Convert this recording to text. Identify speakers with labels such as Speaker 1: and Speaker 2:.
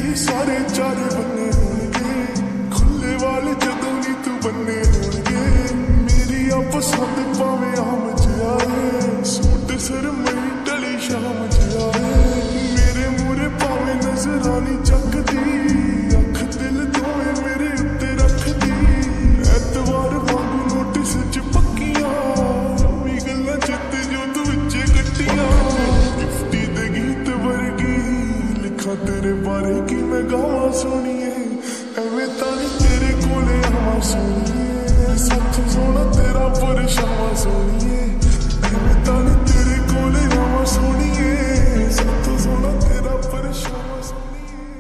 Speaker 1: ਸਾਰੇ ਚਾਰੇ ਬੰਨੇ ਹੋਣਗੇ, ਖੁੱਲੇ ਵਾਲ ਜਦੋਂ ਨੀ ਤੂੰ ਬੰਨੇ ਹੋਣਗੇ। ਮੇਰੀ ਆ ਪਸੰਦ ਭਾਵੇਂ ਆਮ ਜਿਹਾ ਏ, ਸੂਟ ਸਰਮਈ